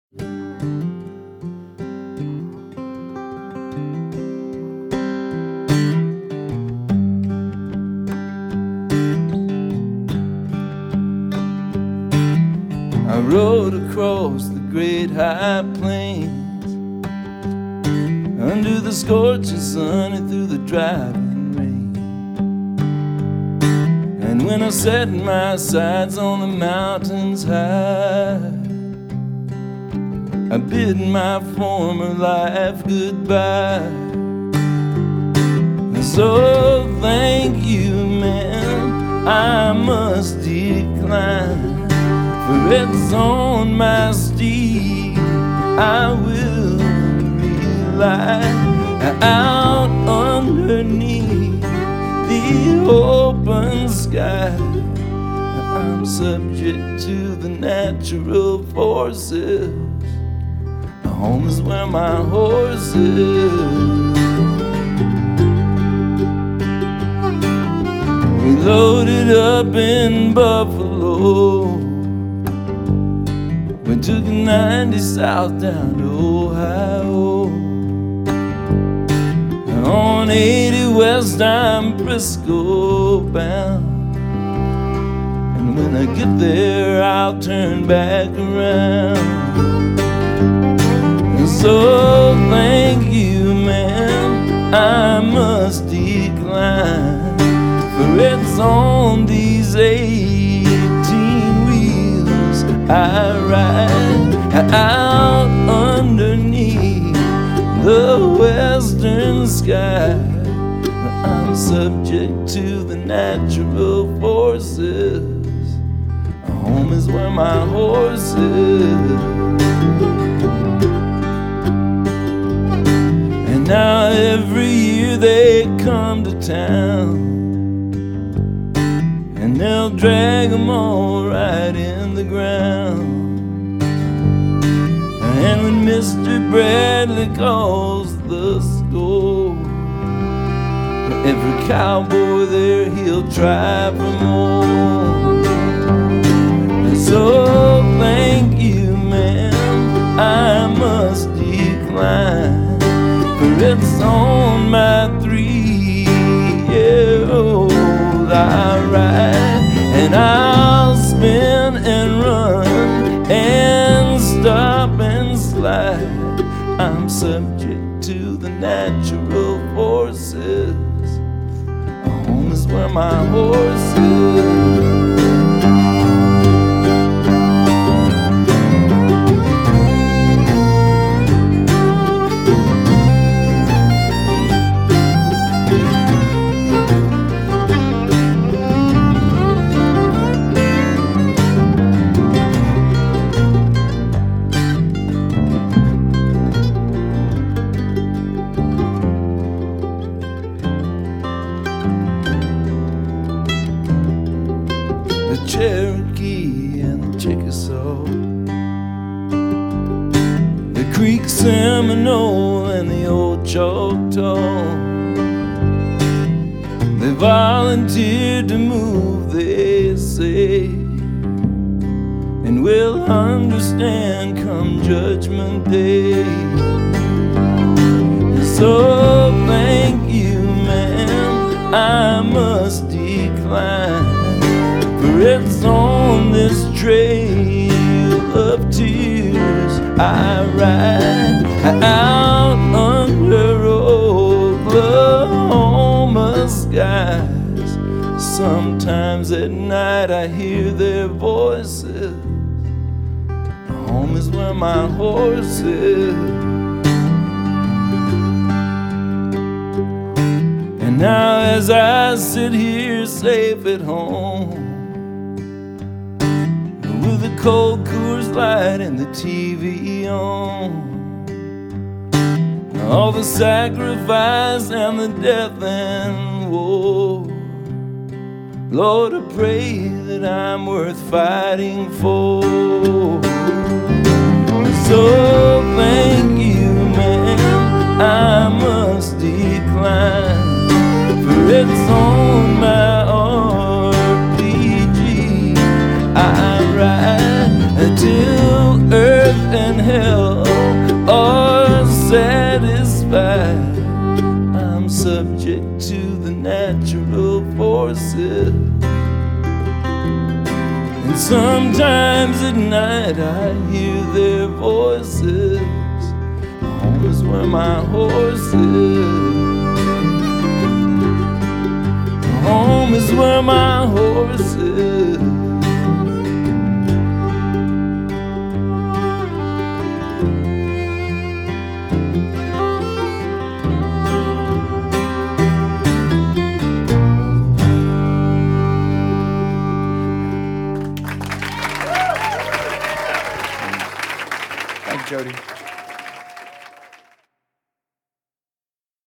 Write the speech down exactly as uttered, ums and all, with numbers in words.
I rode across the great high plains, under the scorching sun and through the driving rain. And when I set my sights on the mountains high, I bid my former life goodbye. So thank you, man, I must decline, for it's on my steed I will rely. Out underneath the open sky, I'm subject to the natural forces. Home is where my horse is. We loaded up in Buffalo, we took ninety south down to Ohio. On eighty west I'm Frisco bound, and when I get there I'll turn back around. And so thank you, man, I must decline, for it's on these eighteen wheels I ride. Out underneath the western sky, I'm subject to the natural forces. Home is where my horse is. And now every year they come to town, and they'll drag 'em all right in the ground. And when Mister Bradley calls the score, every cowboy there, he'll try for more. And so thank you, man, I must decline, for it's on my three-year-old I ride. And I'll spin and run and stop and slide, I'm subject to the natural forces. Home is where my horse is. The Cherokee and the Chickasaw, the Creek Seminole and the old Choctaw, they volunteered to move, they say, and will understand come Judgment Day. So thank you, man, I must decline, for it's on this trail of tears I ride. Out under Oklahoma skies, sometimes at night I hear their voices. Home is where my horse is. And now as I sit here safe at home, with the cold Coors Light and the T V on, all the sacrifice and the death and war, Lord, I pray that I'm worth fighting for. So thank you, man, I must decline, for it's on my R P G I ride, till earth and hell are satisfied. I'm subject to the natural forces, and sometimes at night I hear their voices. Home is where my horse is. Home is where my horse is. Thank you, Jody.